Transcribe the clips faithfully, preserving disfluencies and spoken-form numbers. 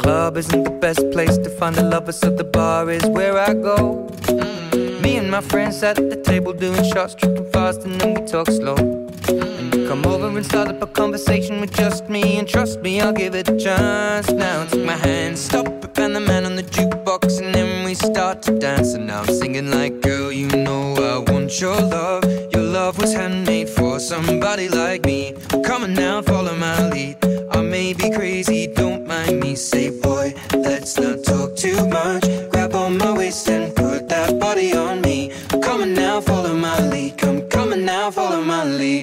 club isn't the best place to find a lover, so the bar is where I go. Mm. Me and my friends sat at the table doing shots, tripping fast, and then we talk slow. And you come over and start up a conversation with just me, and trust me, I'll give it a chance. Now take my hand, stop it, and the man on the jukebox, and then we start to dance. And now I'm singing like, girl, you know I want your love. Your love was handmade for somebody like me. Come on now, follow my lead. I may be crazy, don't mind me. Say, boy, let's not talk too much. Grab on my waist and put that body on me. Come on now, follow my lead. Come, come on now, follow my lead.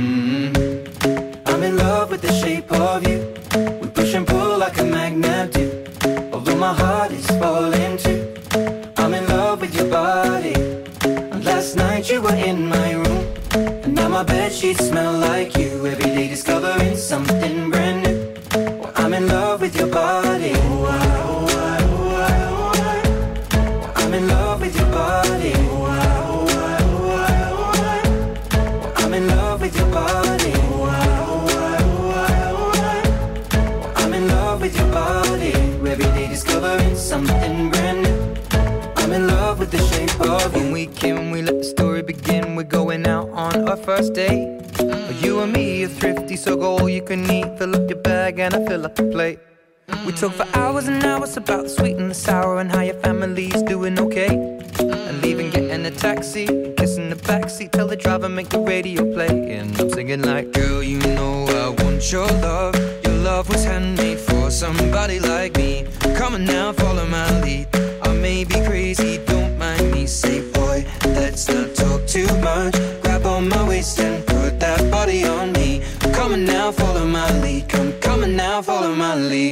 Mm-hmm. I'm in love with the shape of you. We push and pull like a magnet do. Although my heart is falling too, I'm in love with your body. And last night you were in my room, and now my bedsheets smell like you. Every day discovering something brand new. Well, I'm in love with your body. Oh, I, oh, I, oh, I, oh, I. I'm in love with your body. Oh, I, oh, I, oh, I, oh, I. Well, I'm in love with your body. Oh, I, oh, I, oh, I, oh, I. I'm in love with your body. Every day discovering something brand new. I'm in love with the shape of you. When we came, we let the story begin. We're going out on our first date. Mm. You and me are thrifty, so go all you can eat. Fill up your bag and I fill up the plate. Mm. We talk for hours and hours about the sweet and the sour, and how your family's doing okay. Mm. And leaving, getting a taxi, kissing the backseat, tell the driver make the radio play. And I'm singing like, girl, you know I want your love. Your love was handmade for somebody like me. Come on now, follow my lead. I may be crazy, don't mind me. Say, boy, let's not talk too much. Grab on my waist and put that body on me. Come on now, follow my lead. Come, come on now, follow my lead.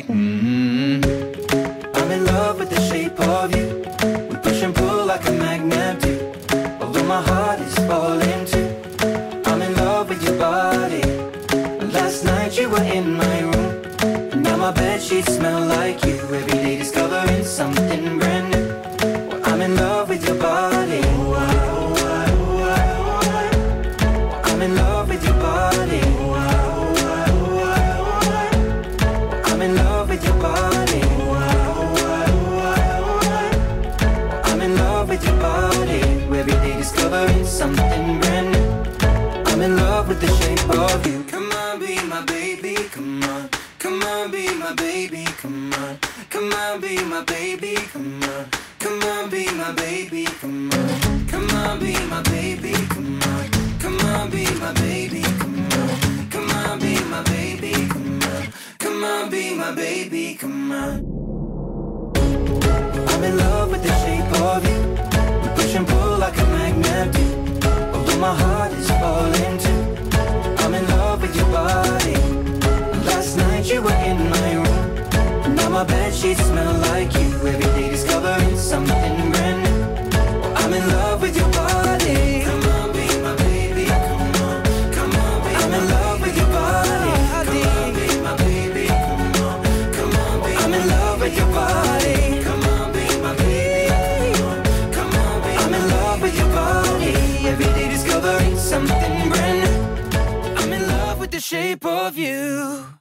Mm-hmm. I'm in love with the shape of you. We push and pull like a magnet do. Although my heart is falling too, I'm in love with your body. Last night you were in my room, and now my bedsheets smell like you. Every day discovering something brand new. Well, I'm in love with your body. Oh, I, oh, I, oh, I, oh, I. I'm in love with your body. Oh, I, oh, I, oh, I, oh, I. I'm in love with your body. Oh, I, oh, I, oh, I, oh, I. I'm in love with your body. Every day discovering something brand new. I'm in love with the shape of you. Come on, be my baby, come on. Come on, be my baby, come on. Come on, be my baby, come on. Come on, be my baby, come on. Come on, be my baby, come on. Come on, be my baby, come on. Come on, be my baby, come on. Come on, be my baby, come on. I'm in love with the shape of you. We push and pull like a magnet do. Although my heart is falling too, I'm in love with your body. Last night you were in my room, and now my bedsheets smell like you. Every day discovering something brand new. Well, I'm in love with your body. Come on, be my baby, come on. Come on, be I'm in love with your body. Come on, be my baby, come on. Come on, be I'm in love with your body. Come on, be my baby, come on. Come on, be I'm in love with your body. Every day discovering something brand new. I'm in love with the shape of you.